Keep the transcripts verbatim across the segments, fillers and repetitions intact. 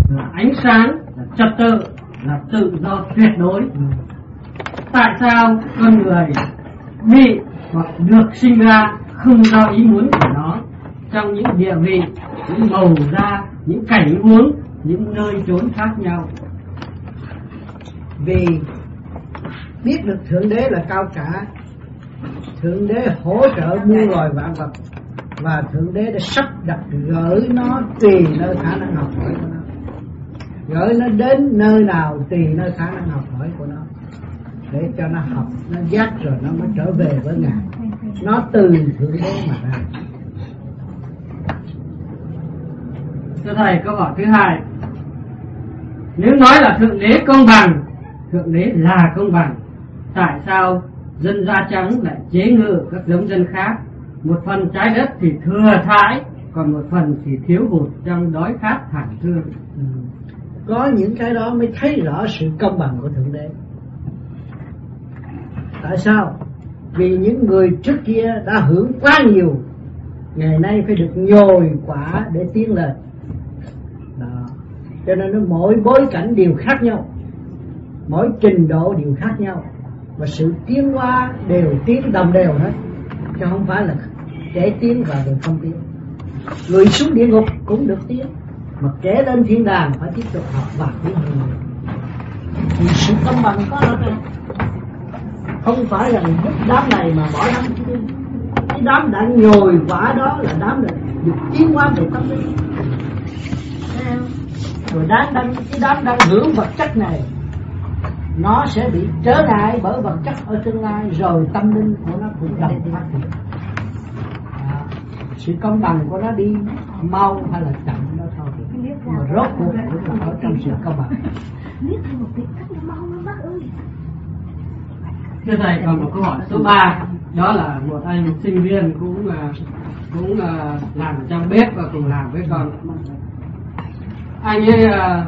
là ánh sáng, là trật tự, là tự do tuyệt đối. Tại sao con người bị hoặc được sinh ra không do ý muốn của nó, trong những địa vị, những màu da, những cảnh huống, những nơi chốn khác nhau? Vì biết được Thượng Đế là cao cả, Thượng Đế hỗ trợ muôn loài vạn vật, và Thượng Đế đã sắp đặt gửi nó tùy nơi khả năng học hỏi của nó, gửi nó đến nơi nào tùy nơi khả năng học hỏi của nó, để cho nó học, nó giác rồi nó mới trở về với Ngài. Nó từ Thượng Đế mà ra. Thưa Thầy, câu hỏi thứ hai: nếu nói là Thượng Đế công bằng, Thượng Đế là công bằng, tại sao dân da trắng lại chế ngự các giống dân khác? Một phần trái đất thì thừa thãi, còn một phần thì thiếu hụt trong đói khát thảm thương. Ừ. Có những cái đó mới thấy rõ sự công bằng của Thượng Đế. Tại sao? Vì những người trước kia đã hưởng quá nhiều, ngày nay phải được nhồi quả để tiến lên. Đó. Cho nên nó mỗi bối cảnh đều khác nhau, mỗi trình độ đều khác nhau, và sự tiến hóa đều tiến đồng đều hết, chứ không phải là kẻ tiến và người không tiến. Người xuống địa ngục cũng được tiến, mà kẻ lên thiên đàng phải tiếp tục học và tiến hơn. Thì sự công bằng có đó đây. Không phải là giúp đám này mà bỏ đám kia. Cái đám đã nhồi quả đó là đám này được tiến hóa về tâm linh. Rồi đám đang, cái đám đang hưởng vật chất này, nó sẽ bị trở ngại bởi vật chất ở tương lai, rồi tâm linh của nó cũng đồng phát triển. À, sự công bằng của nó đi mau hay là chậm đó thôi, mà rốt cuộc cũng là ở trong sự công bằng. Thưa Thầy, còn một câu hỏi số ba, đó là một anh sinh viên cũng cũng uh, làm trong bếp và cùng làm với con. Anh ấy uh,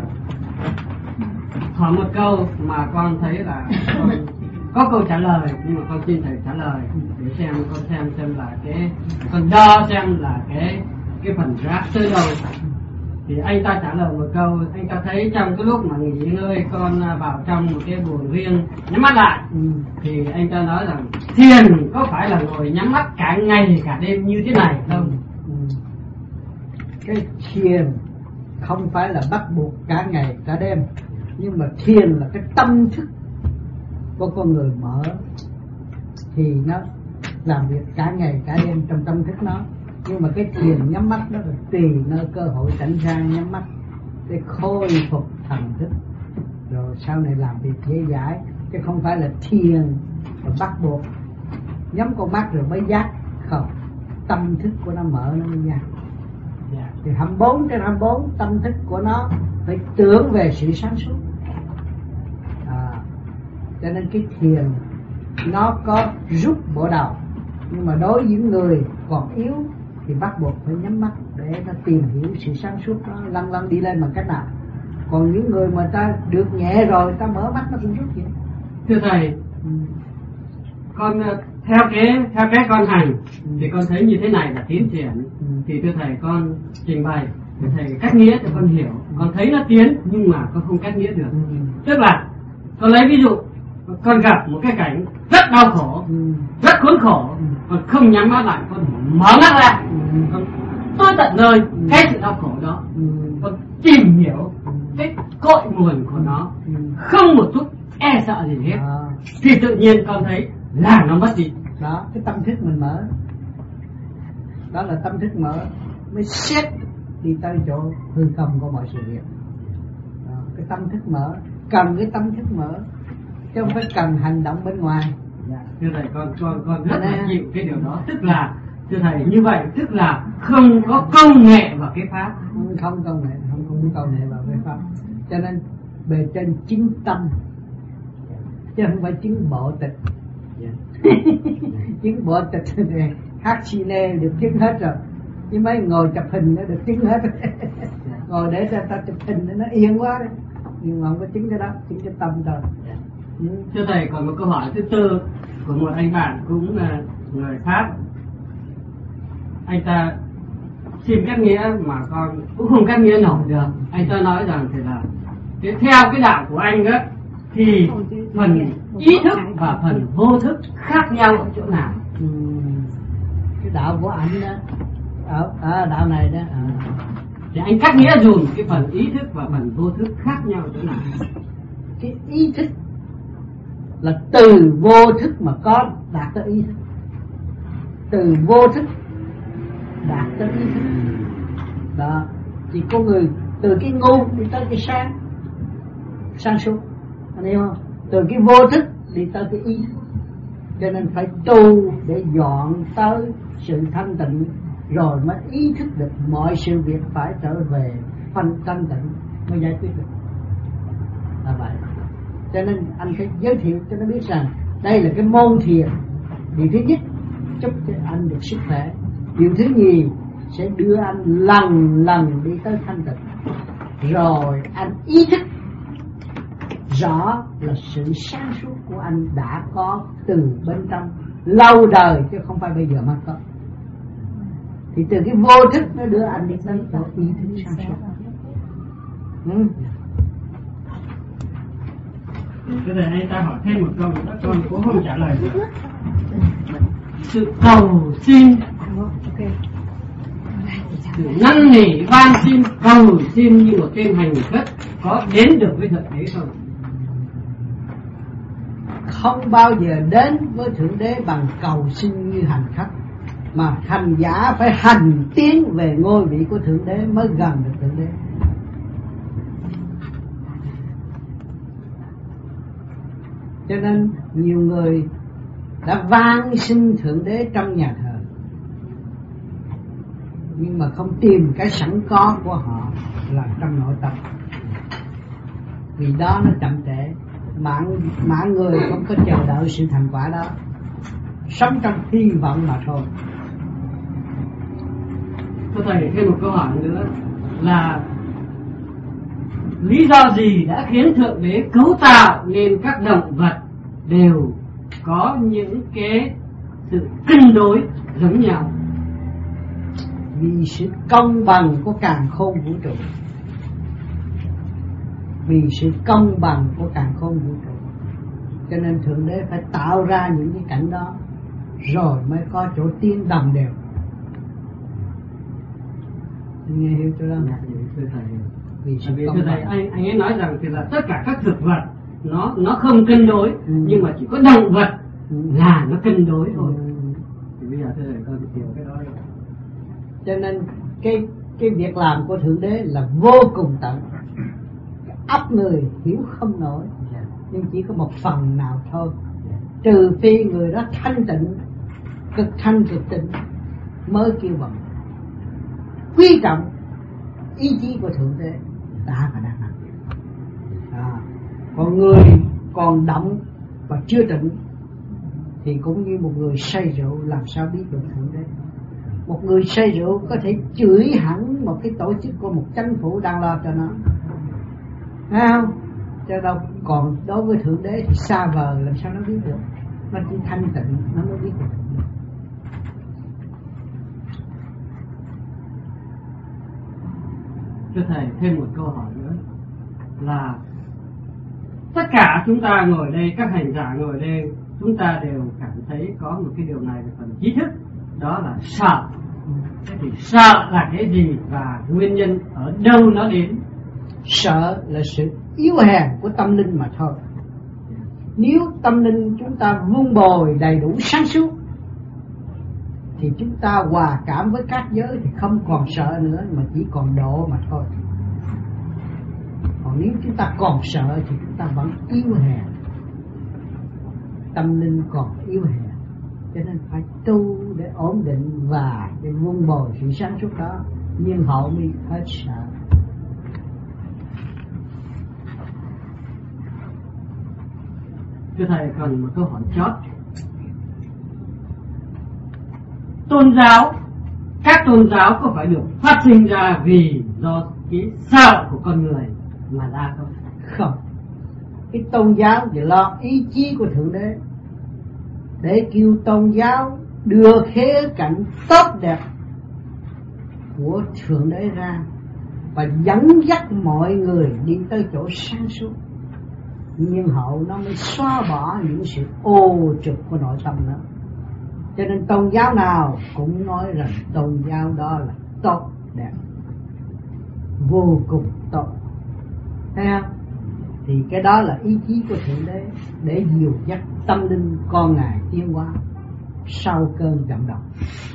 hỏi một câu mà con thấy là con có câu trả lời, nhưng mà con xin Thầy trả lời để xem con xem xem là cái con đo xem là cái cái phần rác tới đâu. Thì anh ta trả lời một câu, anh ta thấy trong cái lúc mà nghỉ ngơi con vào trong một cái buồng riêng nhắm mắt lại, ừ. thì anh ta nói rằng thiền có phải là ngồi nhắm mắt cả ngày cả đêm như thế này không? Ừ. Cái thiền không phải là bắt buộc cả ngày cả đêm, nhưng mà thiền là cái tâm thức của con người mở, thì nó làm việc cả ngày cả đêm trong tâm thức nó. Nhưng mà cái thiền nhắm mắt đó là tùy nơi cơ hội sẵn ra nhắm mắt để khôi phục thần thức, rồi sau này làm việc dễ dãi, chứ không phải là thiền và bắt buộc nhắm con mắt rồi mới giác. Không, tâm thức của nó mở nó mới giác. Yeah. Thì hai mươi bốn trên hai mươi bốn tâm thức của nó phải tưởng về sự sáng suốt. À, cho nên cái thiền nó có giúp bộ đầu, nhưng mà đối với những người còn yếu thì bắt buộc phải nhắm mắt để nó tìm hiểu sự sáng suốt nó lăn lăn đi lên bằng cách nào. Còn những người mà ta được nhẹ rồi, ta mở mắt nó cũng rút vậy. Thưa Thầy, ừ. con theo cái theo cái con hành ừ. thì con thấy như thế này là tiến triển. Ừ. Thì thưa Thầy, con trình bày để Thầy cách nghĩa cho con hiểu. Ừ. Con thấy nó tiến nhưng mà con không cách nghĩa được. Ừ. Tức là con lấy ví dụ, con gặp một cái cảnh rất đau khổ, ừ. rất khốn khổ, ừ. con không nhắm mắt lại, con mở mắt ra, ừ. con tới tận nơi ừ. cái sự đau khổ đó, ừ. con tìm hiểu ừ. cái cội nguồn của nó, ừ. không một chút e sợ gì hết, à. thì tự nhiên con thấy là nó mất đi. Đó, cái tâm thức mình mở, đó là tâm thức mở mới xét đi tới chỗ hư không của mọi sự việc. Đó, cái tâm thức mở, cần cái tâm thức mở, chứ không phải cần hành động bên ngoài. Dạ, thưa Thầy, con con con rất là chịu cái điều đó. Tức là thưa Thầy, như vậy tức là không có công nghệ vào cái pháp. Không công nghệ, không không có công nghệ vào cái pháp. Cho nên bề trên chính tâm, chứ không phải chứng bộ tịch. Yeah. Chứng bộ tịch thì hát cine được chứng hết rồi, chứ mấy ngồi chụp hình nó được chứng hết. Ngồi để cho ta chụp hình nó yên quá đấy, nhưng mà không có chứng cái đó, chứng cái tâm rồi. Yeah. Ừ. Thưa Thầy, còn một câu hỏi thứ tư của một anh bạn cũng là người Pháp. Anh ta xin cắt nghĩa mà con cũng không cắt nghĩa nổi được. Anh ta nói rằng thì là thế theo cái đạo của anh đó thì phần ý thức và phần vô thức khác nhau ở chỗ nào? Ừ. Cái đạo của anh đó ở à, đạo này đó à. Thì anh cắt nghĩa dùm cái phần ý thức và phần vô thức khác nhau ở chỗ nào? Cái ý thức là từ vô thức mà có đạt tới ý thức, từ vô thức đạt tới ý thức đó. Chỉ có người từ cái ngu đi tới cái sáng sáng suốt, anh hiểu không? Từ cái vô thức đi tới cái ý thức. Cho nên phải tu để dọn tới sự thanh tịnh, rồi mới ý thức được mọi sự việc phải trở về phần thanh tịnh mới giải quyết được. Là vậy. Cho nên anh phải giới thiệu cho nó biết rằng đây là cái môn thiền. Điều thứ nhất chúc cho anh được sức khỏe. Điều thứ nhì sẽ đưa anh lần lần đi tới thanh tịnh. Rồi anh ý thức rõ là sự sáng suốt của anh đã có từ bên trong lâu đời, chứ không phải bây giờ mới có. Thì từ cái vô thức nó đưa anh đi tới chỗ ý thức sáng suốt. Ừ. Bây giờ anh ta hỏi thêm một câu nữa, con cũng không trả lời được. Sự cầu xin, sự năn nỉ van xin, cầu xin như một tên hành khất có đến được với Thượng Đế không? Không bao giờ đến với Thượng Đế bằng cầu xin như hành khất, mà hành giả phải hành tiến về ngôi vị của Thượng Đế mới gần được Thượng Đế. Cho nên nhiều người đã van xin Thượng Đế trong nhà thờ, nhưng mà không tìm cái sẵn có của họ là trong nội tâm. Vì đó nó chậm trễ, mạng mạng người không có chờ đợi sự thành quả đó, sống trong hy vọng mà thôi. Thưa thầy, thêm một câu hỏi nữa là lý do gì đã khiến Thượng Đế cấu tạo nên các động vật đều có những cái sự cân đối giống nhau? Vì sự công bằng của càn khôn vũ trụ. Vì sự công bằng của càn khôn vũ trụ, cho nên Thượng Đế phải tạo ra những cái cảnh đó, rồi mới có chỗ tiến đồng đều. Nghe hiểu chưa đó? Thưa thầy, vì sự vì công thưa thầy, anh anh ấy nói rằng thì là tất cả các thực vật nó nó không cân đối, ừ. nhưng mà chỉ có động vật ừ. là nó cân đối thôi. Ừ. Thì bây giờ thưa thầy, con hiểu cái đó đi. Cho nên cái cái việc làm của Thượng Đế là vô cùng tận, óc người hiểu không nổi, nhưng chỉ có một phần nào thôi. Trừ phi người đó thanh tịnh, cực thanh cực tịnh mới kêu bằng quý trọng ý chí của Thượng Đế đã và đang làm. À, còn người còn động và chưa tịnh thì cũng như một người say rượu, làm sao biết được Thượng Đế? Một người say rượu có thể chửi hẳn một cái tổ chức của một chính phủ đang lo cho nó, thấy không? Cho đâu còn đối với Thượng Đế thì xa vời, làm sao nó biết được? Nó chỉ thanh tịnh nó mới biết được. Thưa thầy, thêm một câu hỏi nữa là tất cả chúng ta ngồi đây, các hành giả ngồi đây, chúng ta đều cảm thấy có một cái điều này về phần trí thức, đó là sợ. Thế thì sợ là cái gì và nguyên nhân ở đâu nó đến? Sợ là sự yếu hèn của tâm linh mà thôi. Nếu tâm linh chúng ta vun bồi đầy đủ sáng suốt thì chúng ta hòa cảm với các giới thì không còn sợ nữa, mà chỉ còn độ mà thôi. Còn nếu chúng ta còn sợ thì chúng ta vẫn yếu hèn, tâm linh còn yếu hèn. Cho nên phải tu để ổn định và để vun bồi sự sáng suốt đó, nhưng hậu mới hết sợ. Thưa thầy, còn một câu hỏi chót. Tôn giáo, các tôn giáo có phải được phát sinh ra vì do cái sợ của con người mà ra không? Không. Cái tôn giáo thì lo ý chí của Thượng Đế để kêu tôn giáo đưa khía cạnh tốt đẹp của Thượng Đế ra và dẫn dắt mọi người đi tới chỗ sáng suốt, nhiên hậu nó mới xóa bỏ những sự ô trực của nội tâm nữa. Cho nên tôn giáo nào cũng nói rằng tôn giáo đó là tốt đẹp, vô cùng tốt, thấy không? Thì cái đó là ý chí của Thượng Đế để dìu dắt tâm linh con Ngài tiến hóa sau cơn vận động.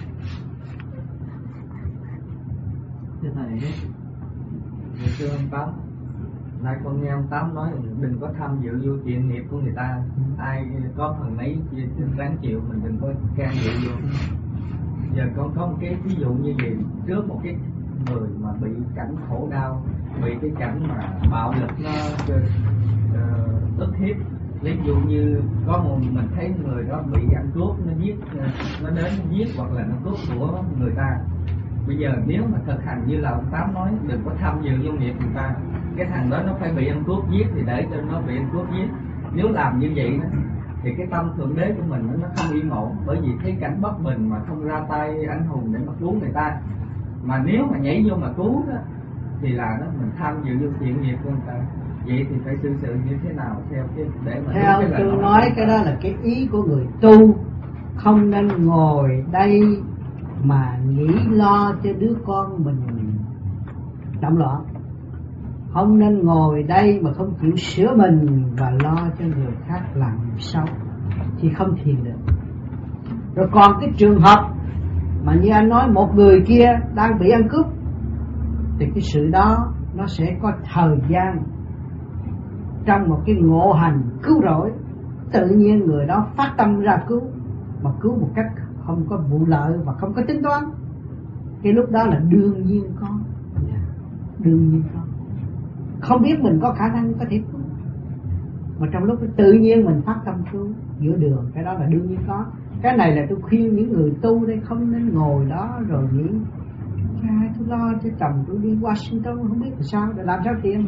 Thưa thầy, thưa ông Tám, nay con nghe ông Tám nói đừng có tham dự vô chuyện nghiệp của người ta, ai có phần mấy ráng chịu, mình đừng có can dự vô. Giờ con có một cái ví dụ như vậy, trước một cái người mà bị cảnh khổ đau, bị cái cảnh mà bạo lực nó uh, ức hiếp, ví dụ như có một mình thấy người đó bị ăn cướp, nó giết, nó đến nó giết hoặc là nó cướp của người ta. Bây giờ nếu mà thực hành như là ông Tám nói, đừng có tham dự vô nghiệp người ta, cái thằng đó nó phải bị ăn cướp giết thì để cho nó bị ăn cướp giết. Nếu làm như vậy đó, thì cái tâm Thượng Đế của mình nó không yên ổn, bởi vì thấy cảnh bất bình mà không ra tay anh hùng để mà cứu người ta. Mà nếu mà nhảy vô mà cứu đó thì là đó mình tham dự vô chuyện nghiệp của người ta. Vậy thì phải xử sự như thế nào theo cái để mà theo cái tôi nói cái đó là cái ý của người tu, không nên ngồi đây mà nghĩ lo cho đứa con mình động loạn, không nên ngồi đây mà không chịu sửa mình và lo cho người khác làm xấu thì không thiền được. Rồi còn cái trường hợp mà như anh nói một người kia đang bị ăn cướp thì cái sự đó nó sẽ có thời gian trong một cái ngộ hành cứu rỗi, tự nhiên người đó phát tâm ra cứu, mà cứu một cách không có vụ lợi và không có tính toán. Cái lúc đó là đương nhiên có, đương nhiên có, không biết mình có khả năng có thể cứu, mà trong lúc tự nhiên mình phát tâm cứu giữa đường, cái đó là đương nhiên có. Cái này là tôi khuyên những người tu đây không nên ngồi đó rồi nghĩ cha tôi lo cho chồng tôi đi Washington không biết là sao để làm sao tiền.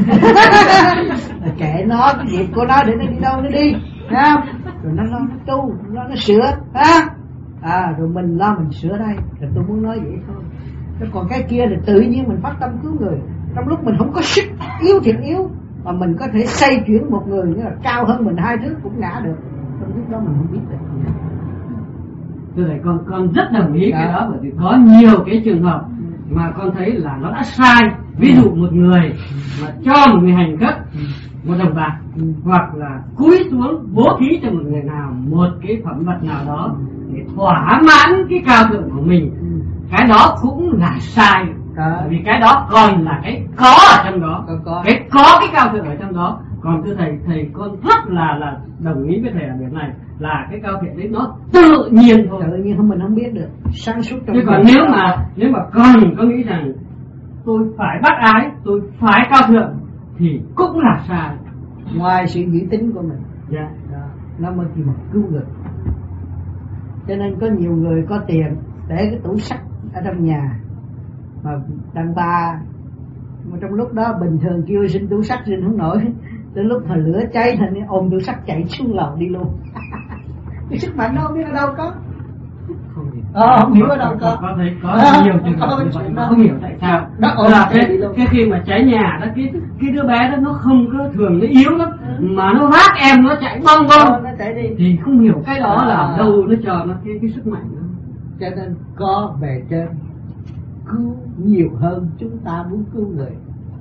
Kệ nó, cái việc của nó để nó đi đâu nó đi, thấy không? Rồi nó lo nó tu, nó nó sửa, ha? À rồi mình lo mình sửa đây, là tôi muốn nói vậy thôi. Chứ còn cái kia là tự nhiên mình phát tâm cứu người, trong lúc mình không có sức, yếu thiệt yếu, mà mình có thể xây chuyển một người như là cao hơn mình hai thước cũng ngã được. Trong lúc đó mình không biết được. Thưa thầy, con con rất đồng ý cái đó, bởi vì có nhiều cái trường hợp mà con thấy là nó đã sai. Ví dụ một người mà cho một người hành khất một đồng bạc, hoặc là cúi xuống bố thí cho một người nào một cái phẩm vật nào đó để thỏa mãn cái cao thượng của mình, cái đó cũng là sai. Bởi vì cái đó còn là cái có ở trong đó, có, có. cái có cái cao thượng ở trong đó. Còn thưa thầy, thầy con rất là là đồng ý với thầy ở việc này, là cái cao thượng đấy nó tự nhiên thôi, tự nhiên không, mình không biết được, sáng suốt trong. Chứ còn nếu mà nếu mà con có nghĩ rằng tôi phải bác ái, tôi phải cao thượng thì cũng là sai, ngoài sự dự tính của mình. Dạ. Đó, nó mới chỉ một cứu người. Cho nên có nhiều người có tiền để cái tủ sắt ở trong nhà mà đàn bà, mà trong lúc đó bình thường kêu xin tủ sắt xin không nổi, tới lúc mà lửa cháy thì ôm tủ sắt chạy xuống lầu đi luôn. Cái sức mạnh nó không biết ở đâu có, ờ không hiểu ở đâu có. Có thấy có à, nhiều trường hợp như vậy mà không hiểu tại sao. Đó là cái cái khi mà cháy nhà đó, cái cái đứa bé đó nó không có thường, nó yếu lắm, ừ. mà nó vác em nó chạy bong bong, nó chạy đi, thì không hiểu cái đó à. là đâu nó cho nó cái cái sức mạnh đó. Cho nên có bề trên cứu nhiều hơn chúng ta muốn cứu người,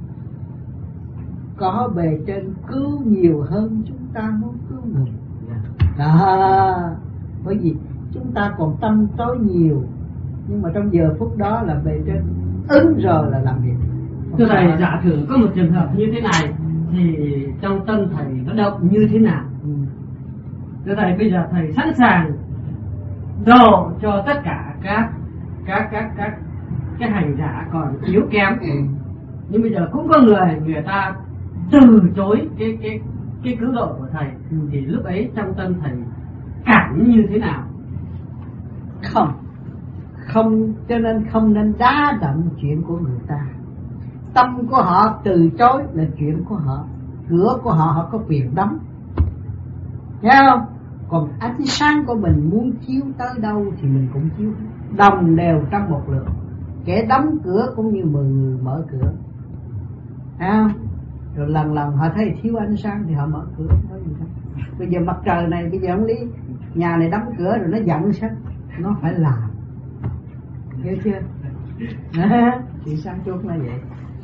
có bề trên cứu nhiều hơn chúng ta muốn cứu người. Đó, bởi vì chúng ta còn tâm tối nhiều, nhưng mà trong giờ phút đó là bề trên ứng rồi là làm việc. Thưa thầy, giả sử có một trường hợp như thế này thì trong tâm thầy nó động như thế nào? Ừ. Thưa thầy, bây giờ thầy sẵn sàng độ cho tất cả các các các các cái hành giả còn yếu kém, ừ. nhưng bây giờ cũng có người người ta từ chối cái cái cái cứu độ của thầy, ừ. thì lúc ấy trong tâm thầy cảm như thế nào? Không, không, cho nên không nên đá động chuyện của người ta. Tâm của họ từ chối là chuyện của họ, cửa của họ họ có quyền đóng, nghe không? Còn ánh sáng của mình muốn chiếu tới đâu thì mình cũng chiếu, đồng đều trong một lượng. kẻ đóng cửa cũng như mười người mở cửa, thấy không? Rồi lần lần họ thấy thiếu ánh sáng thì họ mở cửa, không có gì đâu. Bây giờ mặt trời này bây giờ không lý nhà này đóng cửa rồi nó giận sao? Nó phải làm, hiểu chưa? À, thì sáng suốt nó vậy.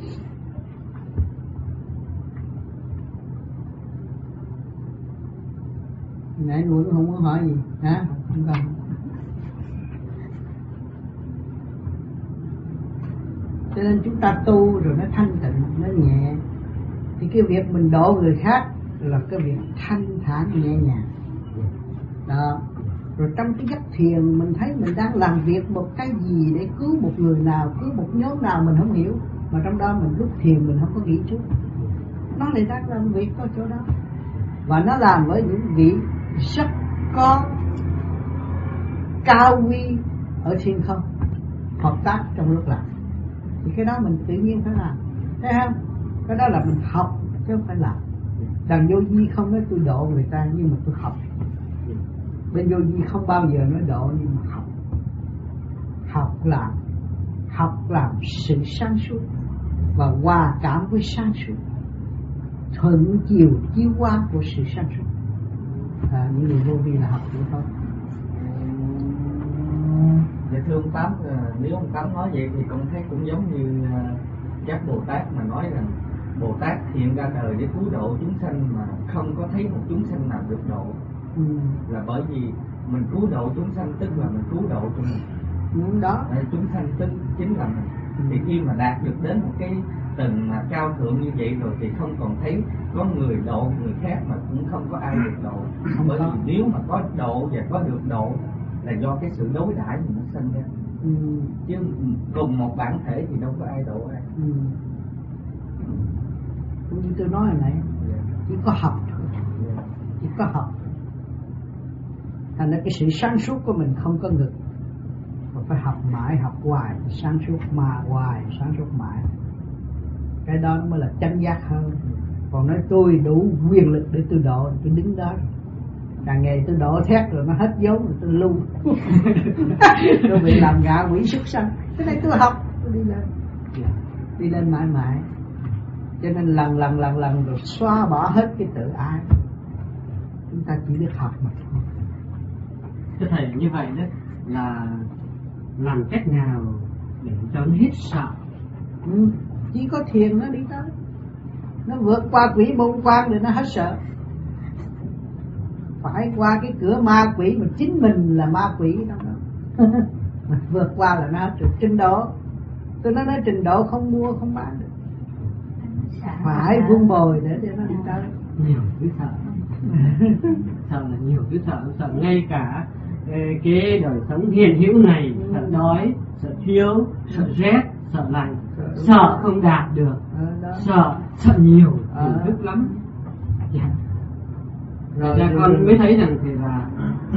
Nãy nuôi không có hỏi gì hả? Không cần. Cho nên chúng ta tu rồi nó thanh tịnh, nó nhẹ. Thì cái việc mình độ người khác là cái việc thanh thản nhẹ nhàng đó. Rồi trong cái giấc thiền mình thấy mình đang làm việc một cái gì để cứu một người nào, cứu một nhóm nào mình không hiểu, mà trong đó mình lúc thiền mình không có nghĩ chút, nó lại đang làm việc có chỗ đó. Và nó làm với những vị rất có cao quý ở thiên không, hợp tác trong lúc làm. Thì cái đó mình tự nhiên phải làm, thấy không? Cái đó là mình học chứ không phải làm. Đàn vô vi không nói tôi độ người ta, nhưng mà tôi học. Bên vô vi không bao giờ nói độ, nhưng mà học. Học làm, học làm sự sáng suốt và hòa cảm với sáng suốt, thuận chiều chiếu qua của sự sáng suốt. À, những người vô vi là học vậy thôi. Dạ thưa ông Tám, nếu ông Tám nói vậy thì con thấy cũng giống như các Bồ Tát mà nói rằng Bồ Tát hiện ra đời để cứu độ chúng sanh mà không có thấy một chúng sanh nào được độ. Ừ. Là bởi vì mình cứu độ chúng sanh tức là mình cứu độ cho mình. Ừ, đó. Chúng sanh tức chính là mình. Ừ. Thì khi mà đạt được đến một cái tầng mà cao thượng như vậy rồi thì không còn thấy có người độ người khác mà cũng không có ai được độ. Không bởi có. Vì nếu mà có độ và có được độ là do cái sự đối đãi mình nó sinh ra. Ừ. Chứ cùng một bản thể thì đâu có ai độ ai. Ừ. Cũng như tôi nói hồi nãy, yeah. Chỉ có học thôi, yeah. Chỉ có học. Thành ra cái sự sáng suốt của mình không có ngực, mà phải học mãi, học hoài, sáng suốt mà hoài, sáng suốt mãi. Cái đó mới là chánh giác hơn. Còn nói tôi đủ quyền lực để tôi độ, tôi đứng đó. Càng ngày tôi độ thét rồi nó hết vốn rồi tôi lưu. Tôi bị làm ngạ quỷ súc sanh. Cái này tôi học, tôi đi lên, đi lên mãi mãi. Cho nên lần lần lần lần rồi xóa bỏ hết cái tự ái. Chúng ta chỉ biết học mà thôi. Thưa thầy, như vậy đó là làm cách nào để cho nó hết sợ? Ừ, chỉ có thiền nó đi tới, nó vượt qua quỷ môn quan để nó hết sợ. Phải qua cái cửa ma quỷ mà chính mình là ma quỷ đó đó. Mà vượt qua là nó hết rồi. Trình độ, tôi nói nói trình độ không mua không bán được, phải vun bồi để cho nó đi tới. Nhiều thứ sợ. Sợ là nhiều thứ sợ, sợ ngay cả cái đời sống hiện hữu này, sợ đói, sợ thiếu, sợ rét, sợ lạnh, sợ không đạt được, sợ sợ nhiều hình thức lắm. Yeah. Rồi ra con mới thấy rằng thì là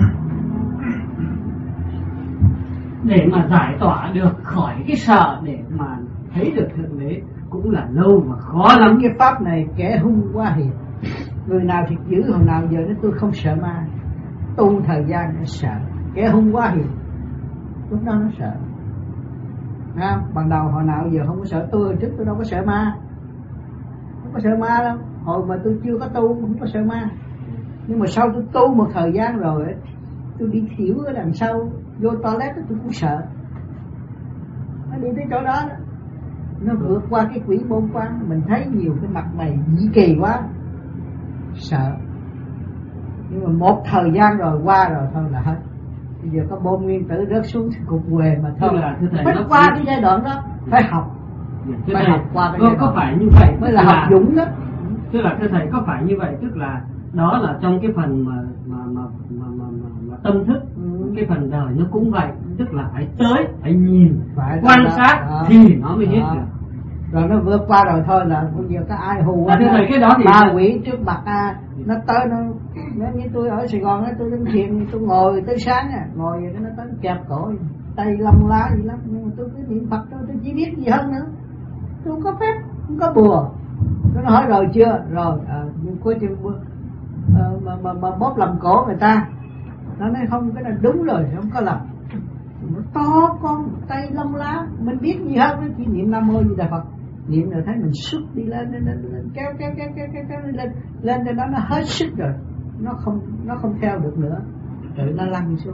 để mà giải tỏa được khỏi cái sợ, để mà thấy được thượng đế cũng là lâu và khó lắm. Cái pháp này kẻ hung quá hiền. Người nào thì giữ, hồi nào giờ nói tôi không sợ ma, tu thời gian nó sợ. Kẻ hung quá hiền, lúc đó nó sợ. À, ban đầu hồi nào giờ không có sợ, tôi hồi trước tôi đâu có sợ ma, không có sợ ma đâu. Hồi mà tôi chưa có tu không có sợ ma. Nhưng mà sau tôi tu một thời gian rồi, tôi đi thiểu ở đằng sau, vô toilet tôi cũng sợ. Nó đi tới chỗ đó, đó. Nó vượt qua cái quỷ môn quan. Mình thấy nhiều cái mặt mày dị kỳ quá, sợ. Nhưng mà một thời gian rồi qua rồi thôi là hết. Bây giờ có bom nguyên tử rớt xuống thì cục quề mà thôi. Là, phải qua cái giai đoạn đó, phải học. Thưa phải thầy, học qua cái có, giai đoạn có phải như vậy mới là, là học dũng đó. Tức là thưa thầy, có phải như vậy, tức là đó là trong cái phần mà mà mà mà, mà, mà, mà tâm thức, ừ. Cái phần đời nó cũng vậy, tức là phải tới, phải nhìn, phải quan đó, sát đó, thì nó mới hết được. Rồi nó vượt qua rồi thôi là bây giờ có ai hù à, thưa thầy, cái đó thì ma quỷ trước mặt à, nó tới nó, nếu như tôi ở Sài Gòn á, tôi đến thiền tôi ngồi tới sáng à, ngồi vậy nó tới kẹp cổ tay lông lá gì lắm, nhưng mà tôi cứ niệm Phật thôi, tôi chỉ biết gì hơn nữa, tôi không có phép, không có bùa. Nó hỏi rồi chưa, rồi à, nhưng có chừng à, mà, mà, mà bóp làm cổ người ta, nó nói không, cái này đúng rồi, không có làm. nó to con tay lông lá, mình biết gì hết, nó chỉ niệm Nam Mô Di Đà Phật, niệm rồi thấy mình xuất đi lên lên lên, lên kéo kéo kéo kéo kéo kéo lên lên trên đó nó hết sức rồi, nó không nó không theo được nữa, rồi nó lăn xuống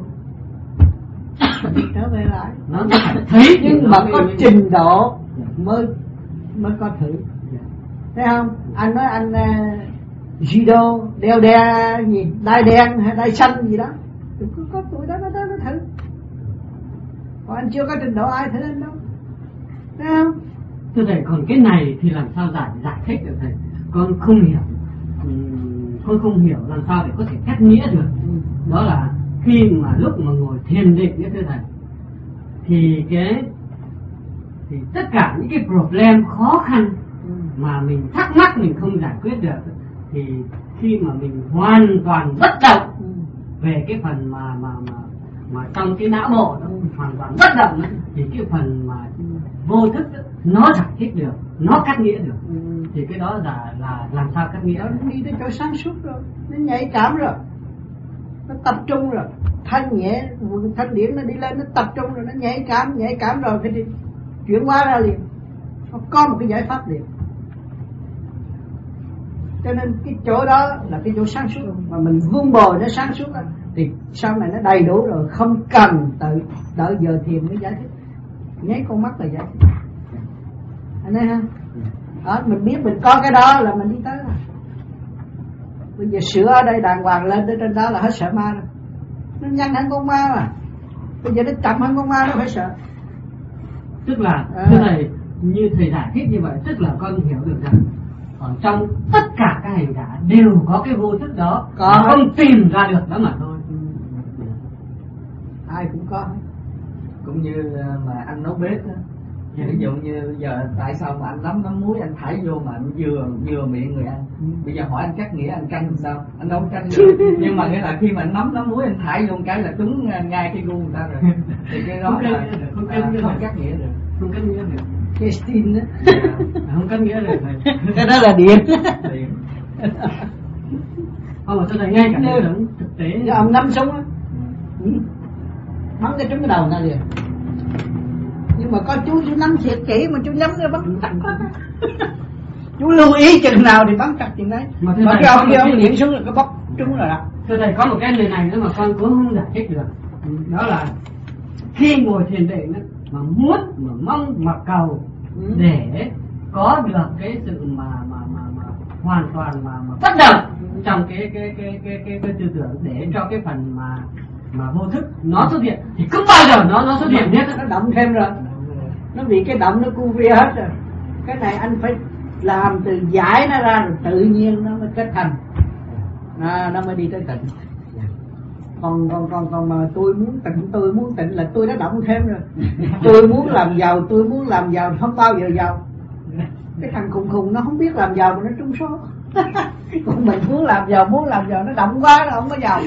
trở về lại. Nó thấy nhưng mà có trình độ mới mới có thử, thấy không? Anh nói anh uh, judo đeo đe gì đai đen hay đai xanh gì đó, thì có, có tuổi đó nó đó nó thử, còn anh chưa có trình độ ai thử anh đâu, thấy không? Thưa thầy, còn cái này thì làm sao giải giải thích được thầy? Con không hiểu, con không hiểu làm sao để có thể cắt nghĩa được. Đó là khi mà lúc mà ngồi thiền định nhé thưa thầy, thì cái thì tất cả những cái problem khó khăn mà mình thắc mắc mình không giải quyết được, thì khi mà mình hoàn toàn bất động về cái phần mà mà mà mà trong cái não bộ nó hoàn toàn bất động ấy, thì cái phần mà vô thức ấy, nó giải thích được, nó cắt nghĩa được, thì cái đó là là làm sao cắt nghĩa? Nó đi tới chỗ sáng suốt rồi, nó nhạy cảm rồi, nó tập trung rồi, thanh nhẹ thanh điển nó đi lên, nó tập trung rồi, nó nhạy cảm nhạy cảm rồi cái đi chuyển hóa ra liền, nó có một cái giải pháp liền. Cho nên cái chỗ đó là cái chỗ sáng suốt, mà mình vun bồi nó sáng suốt đó, thì sau này nó đầy đủ rồi, không cần tự đợi giờ thiền mới giải thích, nháy con mắt là giải thích. Anh thấy không? Đó, mình biết mình có cái đó là mình đi tới rồi. Bây giờ sửa ở đây đàng hoàng lên tới trên đó là hết sợ ma rồi, nó nhanh hơn con ma mà. Bây giờ nó chậm hơn con ma, nó phải sợ. Tức là à. Thưa thầy, như thầy giải thích như vậy, tức là con hiểu được rằng ở trong tất cả các hành giả đều có cái vô thức đó, có không tìm ra được đó mà thôi. Ừ. Ai cũng có. Cũng như mà anh nấu bếp đó, ví dụ như bây giờ tại sao mà anh nấm nấm muối anh thải vô mà anh vừa vừa miệng người ăn. Bây giờ hỏi anh cắt nghĩa anh canh sao? Anh đâu canh được. Nhưng mà nghĩa là khi mà anh nấm nấm muối anh thải vô một cái là trúng ngay cái gu người ta rồi. Thì cái đó không là không, à, không cắt nghĩa được. Không cắt nghĩa được. Cái tin đó. Không cắt nghĩa được thầy. Cái đó là điện. Điện. Không mà thưa thầy, ngay cả đời sống thực tế. Cái ông nắm súng á, bắn cái trúng cái đầu ta liền. Nhưng mà có chú chú nắm thiệt kỹ mà chú nhắm cái bắn tắt hết á. Chú lưu ý chừng nào thì bắn chặt chừng đấy. Mà, mà cái ông kia ông điện xuống là cái bóc trúng rồi đó. Thưa thầy, có một cái lời này nữa mà con cũng không giải thích được. Đó là khi ngồi thiền định đó, mà muốn mà mong mà cầu ừ. để có được cái sự mà mà mà, mà hoàn toàn mà, mà bất động trong cái cái cái cái cái, cái tư tưởng, để cho cái phần mà mà vô thức nó xuất hiện, thì không bao giờ nó nó xuất hiện hết, nó động thêm rồi, nó bị cái động nó cu vía hết rồi. Cái này anh phải làm từ giải nó ra rồi tự nhiên nó mới kết thành, à, nó mới đi tới tịnh. Còn còn còn còn mà tôi muốn tịnh tôi muốn tịnh là tôi đã động thêm rồi. Tôi muốn làm giàu tôi muốn làm giàu không bao giờ giàu. Cái thằng khùng khùng nó không biết làm giàu mà nó trúng số. Còn mình muốn làm giàu muốn làm giàu nó động quá nó không có giàu.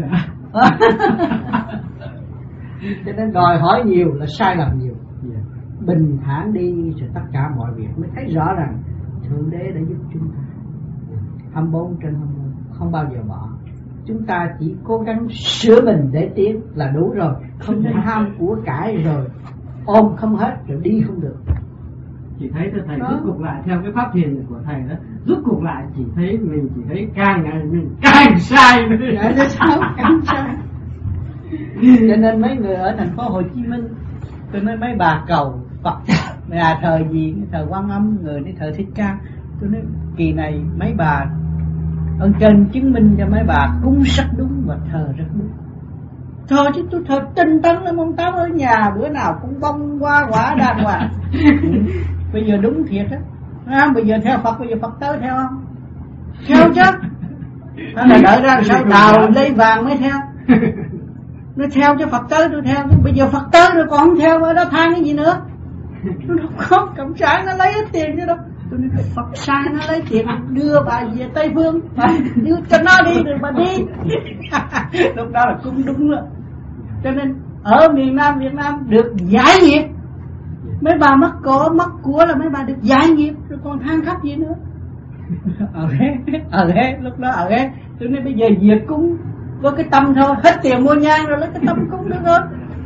Cho nên đòi hỏi nhiều là sai lầm nhiều. Bình thản đi rồi tất cả mọi việc mới thấy rõ rằng Thượng Đế đã giúp chúng ta hai mươi bốn trên hai mươi bốn, không bao giờ bỏ. Chúng ta chỉ cố gắng sửa mình để tiến là đủ rồi. Không nên ham của cải rồi ôm không hết rồi đi không được. Chỉ thấy thưa thầy, rút cuộc lại theo cái pháp thiền của thầy đó, rút cuộc lại chỉ thấy mình chỉ thấy càng ngày mình càng sai nữa. Dạ, nó sao càng sai. Cho nên mấy người ở thành phố Hồ Chí Minh, tôi nói mấy bà cầu Phật nhà thờ gì, thờ Quan Âm, người đi thờ Thích Ca, tôi nói kỳ này mấy bà ơn trên chứng minh cho mấy bà cúng rất đúng và thờ rất đúng. Thôi chứ tôi thờ tinh tấn lắm, ông Tám ở nhà bữa nào cũng bông hoa quả đàng hoàng. Bây giờ đúng thiệt á, à, bây giờ theo Phật, bây giờ Phật tới theo không? Theo chứ. Nó là đợi ra sao đào lấy vàng mới theo. Nó theo cho Phật tới tôi theo. Bây giờ Phật tới rồi còn không theo, ở đó than cái gì nữa. Tôi nói không, cộng sản nó lấy hết tiền chứ đâu. Tôi nói Phật sai nó lấy tiền đưa bà về Tây Phương, đưa cho nó đi rồi bà đi. Lúc đó là cũng đúng rồi. Cho nên ở miền Nam Việt Nam được giải nghiệp. Mấy bà mất cổ mất của là mấy bà được giải nghiệp, rồi còn than khóc gì nữa. Ở thế, ở thế, lúc đó ở thế. Tôi nói bây giờ việc cúng với cái tâm thôi, hết tiền mua nhang rồi lấy cái tâm cúng được rồi.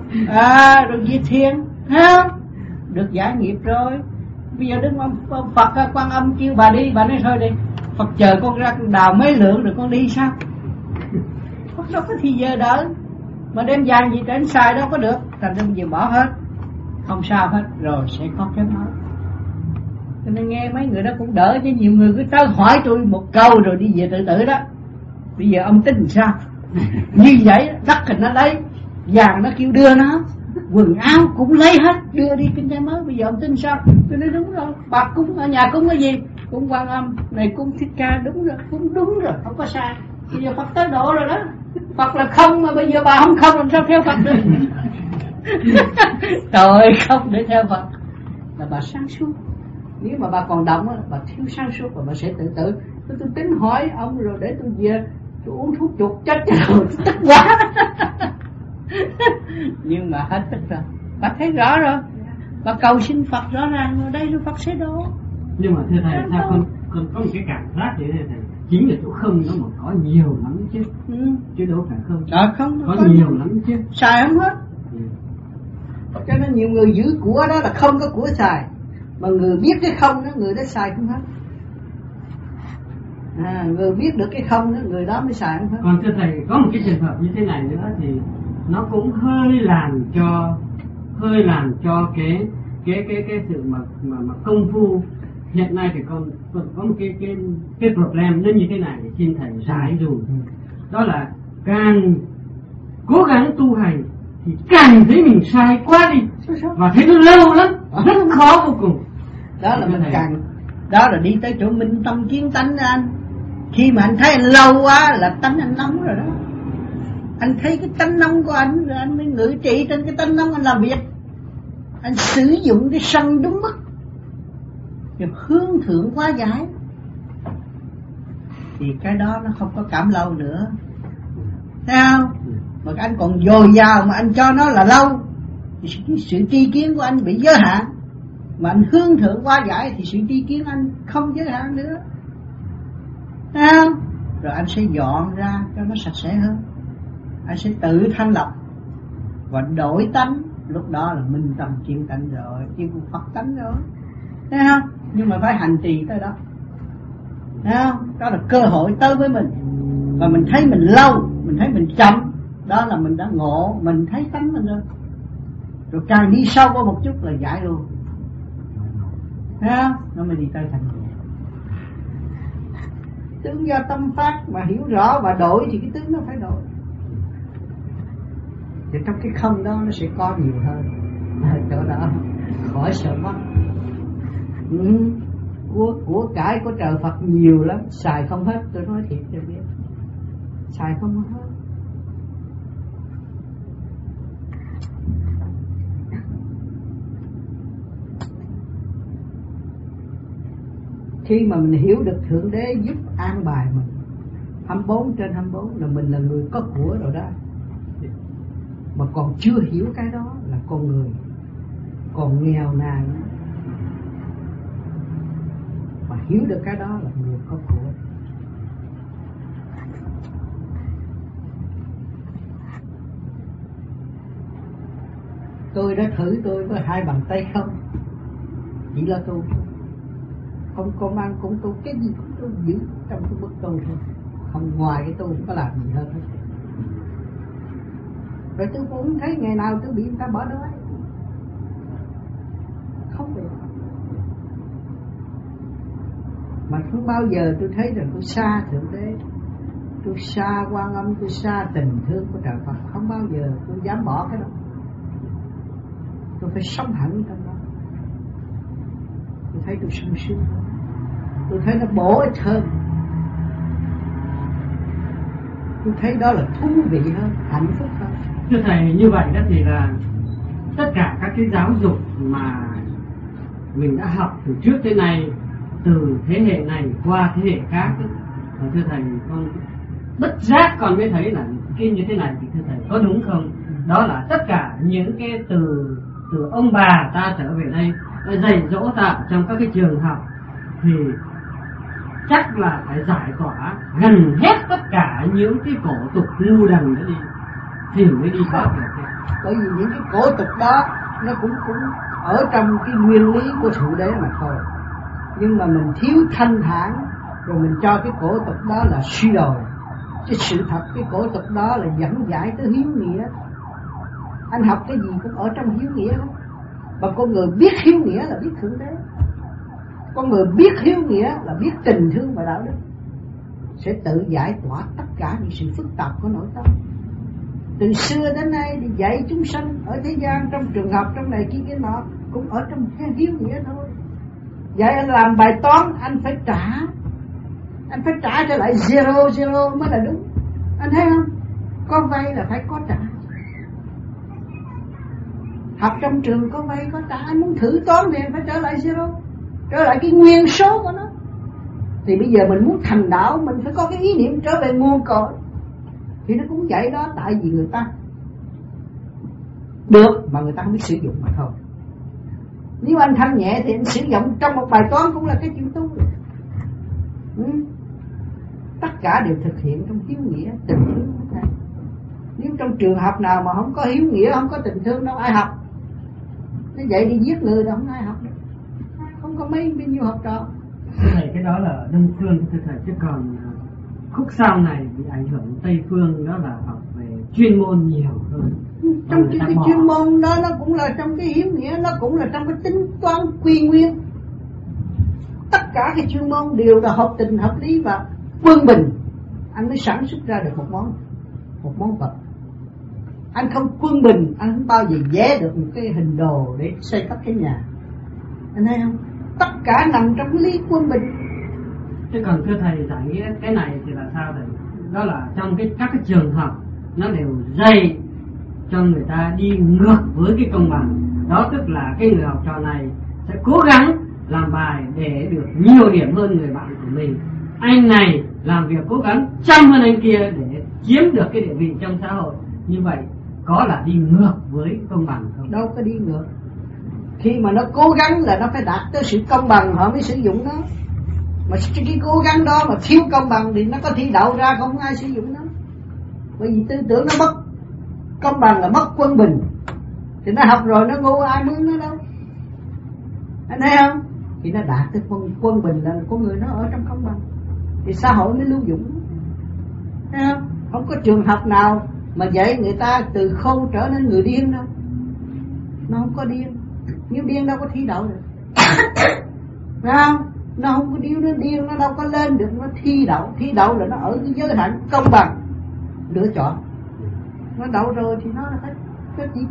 À rồi về thiền, thấy không? Được giải nghiệp rồi. Bây giờ Đức Phật Quan Âm kêu bà đi, bà nói thôi đi. Phật chờ con ra con đào mấy lượng rồi con đi sao? Phật đâu có thì giờ đợi. Mà đem vàng gì trên xài đâu có được. Thành ra bây giờ bỏ hết. Không sao hết, rồi sẽ có cái mới. Cho nên nghe mấy người đó cũng đỡ, chứ nhiều người cứ tới hỏi tôi một câu rồi đi về tự tử đó. Bây giờ ông tính sao? Như vậy đất hình nó lấy, vàng nó kêu đưa nó, quần áo cũng lấy hết, đưa đi kinh tế mới. Bây giờ ông tin sao? Tôi nói đúng rồi. Bà cúng ở nhà cúng cái gì? Cúng Quan Âm, này cúng Thích Ca, đúng rồi, cúng đúng rồi, không có sai. Bây giờ Phật tới độ rồi đó. Phật là không mà bây giờ bà không không làm sao theo Phật được? Trời ơi, không để theo Phật là bà sáng suốt. Nếu mà bà còn động bà thiếu sáng suốt và bà sẽ tự tử. Tôi, tôi tính hỏi ông rồi để tôi về tôi uống thuốc chuột chết rồi, tức quá. Nhưng mà hết tức rồi. Bà thấy rõ rồi. Bà cầu xin Phật rõ ràng rồi, đây rồi Phật sẽ đổ. Nhưng mà thưa thầy, sao con, con có một cái cảm giác vậy thầy, chính là chỗ không nó mà có nhiều lắm chứ. Ừ. Chứ đâu phải không. À, không có, có nhiều lắm chứ. Xài không hết. Ừ. Cho nên nhiều người giữ của đó là không có của xài. Mà người biết cái không đó, người đó xài không hết. À, người biết được cái không đó, người đó mới xài không hết. Còn thưa thầy, có một cái trường hợp như thế này nữa thì nó cũng hơi làm cho hơi làm cho cái cái cái cái sự mà mà, mà công phu hiện nay thì con, con có một cái cái cái problem nó như thế này, xin thầy giải dùm. Đó là càng cố gắng tu hành thì càng thấy mình sai quá đi, và thấy nó lâu lắm, rất khó vô cùng. Đó là mình càng, đó là đi tới chỗ minh tâm kiến tánh đó anh. Khi mà anh thấy anh lâu quá là tánh anh nóng rồi đó. Anh thấy cái tánh nóng của anh rồi anh mới ngự trị trên cái tánh nóng anh làm việc. Anh sử dụng cái sân đúng mức, rồi hướng thượng hóa giải, thì cái đó nó không có cảm lâu nữa. Thấy không? Mà anh còn dồi dào mà anh cho nó là lâu thì sự tri kiến của anh bị giới hạn. Mà anh hướng thượng hóa giải thì sự tri kiến anh không giới hạn nữa. Thấy không? Rồi anh sẽ dọn ra cho nó sạch sẽ hơn. Anh sẽ tự thanh lọc và đổi tánh. Lúc đó là minh tâm kiến tánh rồi, chứ Phật tánh rồi. Thấy không? Nhưng mà phải hành trì tới đó. Thấy không? Đó là cơ hội tới với mình. Và mình thấy mình lâu, mình thấy mình chậm, đó là mình đã ngộ, mình thấy tánh mình rồi. Rồi càng đi sâu qua một chút là giải luôn. Thấy không? Nó mới đi tới thành tựu. Tướng do tâm phát mà hiểu rõ và đổi thì cái tướng nó phải đổi. Thì trong cái không đó nó sẽ có nhiều hơn. Chỗ đó khỏi sợ mất. Ừ. Của, của cải của trời Phật nhiều lắm, xài không hết, tôi nói thiệt cho biết. Xài không hết. Khi mà mình hiểu được Thượng Đế giúp an bài mình hai mươi bốn trên hai mươi bốn là mình là người có của rồi đó. Mà còn chưa hiểu cái đó là con người còn nghèo nàn. Mà hiểu được cái đó là người có của. Tôi đã thử tôi với hai bàn tay không, chỉ là tôi không có mang cũng tu, cái gì cũng tu, giữ trong cái bức tu thôi, không ngoài cái tu không có làm gì hơn hết. Rồi tôi cũng thấy ngày nào tôi bị người ta bỏ đói, không được. Mà không bao giờ tôi thấy rằng tôi xa Thượng Đế, tôi xa Quan Âm, tôi xa tình thương của trời Phật. Không bao giờ tôi dám bỏ cái đó. Tôi phải sống hẳn trong đó. Tôi thấy tôi sung sướng, tôi thấy nó bổ ích hơn, tôi thấy đó là thú vị hơn, hạnh phúc hơn. Thưa thầy, như vậy đó thì là tất cả các cái giáo dục mà mình đã học từ trước tới nay, từ thế hệ này qua thế hệ khác đó, và thưa thầy, con bất giác con mới thấy là cái như thế này thì thưa thầy có đúng không? Đó là tất cả những cái từ từ ông bà ta trở về đây dạy dỗ ta trong các cái trường học thì chắc là phải giải tỏa gần hết tất cả những cái cổ tục ngu đần đó đi thì mới đi thoát được. Bởi vì những cái cổ tục đó nó cũng cũng ở trong cái nguyên lý của Thượng Đế mà thôi. Nhưng mà mình thiếu thanh thản, rồi mình cho cái cổ tục đó là suy đồi. Chứ sự thật cái cổ tục đó là dẫn giải tới hiếu nghĩa. Anh học cái gì cũng ở trong hiếu nghĩa đó. Và con người biết hiếu nghĩa là biết Thượng Đế. Con người biết hiếu nghĩa là biết tình thương và đạo đức, sẽ tự giải tỏa tất cả những sự phức tạp của nội tâm. Từ xưa đến nay thì dạy chúng sanh ở thế gian, trong trường học, trong này kia kia nọ, cũng ở trong cái hiếu nghĩa thôi. Dạy anh làm bài toán, anh phải trả, anh phải trả trở lại zero zero mới là đúng. Anh thấy không? Có vay là phải có trả. Học trong trường có vay có trả. Anh muốn thử toán thì anh phải trở lại zero, trở lại cái nguyên số của nó. Thì bây giờ mình muốn thành đạo, mình phải có cái ý niệm trở về nguồn cội. Thì nó cũng vậy đó. Tại vì người ta được mà người ta không biết sử dụng mà thôi. Nếu anh thanh nhẹ thì anh sử dụng trong một bài toán cũng là cái chuyện tu. ừ. Tất cả đều thực hiện trong hiếu nghĩa, tình thương. Nếu trong trường học nào mà không có hiếu nghĩa, không có tình thương đâu ai học. Nó vậy đi giết người đâu không ai học đâu. Không có mấy bao nhiêu học trò. Thầy, cái đó là Đông phương thưa thầy, chứ còn khúc sau này bị ảnh hưởng Tây phương, đó là học về chuyên môn nhiều hơn. Trong cái, cái chuyên môn đó nó cũng là trong cái hiếu nghĩa, nó cũng là trong cái tính toán quy nguyên. Tất cả cái chuyên môn đều là hợp tình hợp lý và quân bình, anh mới sản xuất ra được một món một món vật. Anh không quân bình, anh không bao giờ vẽ được một cái hình đồ để xây cất cái nhà. Anh thấy không? Tất cả nằm trong cái lý quân bình. Chứ còn thưa thầy, giải nghĩa cái này thì là sao thầy? Đó là trong cái các cái trường học nó đều dạy cho người ta đi ngược với cái công bằng. Đó tức là cái người học trò này sẽ cố gắng làm bài để được nhiều điểm hơn người bạn của mình. Anh này làm việc cố gắng chăm hơn anh kia để chiếm được cái địa vị trong xã hội. Như vậy có là đi ngược với công bằng không? Đâu có đi ngược. Khi mà nó cố gắng là nó phải đạt tới sự công bằng họ mới sử dụng nó. Mà cái cố gắng đó mà thiếu công bằng thì nó có thi đậu ra không ai sử dụng nó. Bởi vì tư tưởng nó mất công bằng là mất quân bình. Thì nó học rồi nó ngu ai mướn nó đâu. Anh thấy không? Thì nó đạt tới quân, quân bình là con người nó ở trong công bằng, thì xã hội mới lưu dụng. Thấy không? Không có trường học nào mà dạy người ta từ khôn trở nên người điên đâu. Nó không có điên. Nếu điên đâu có thi đậu được. Thấy không? Nó không có điên, nó điên nó đâu có lên được. Nó thi đậu. Thi đậu là nó ở cái giới hạn công bằng lựa chọn. Nó đậu rồi thì nó là hết. Cái gì?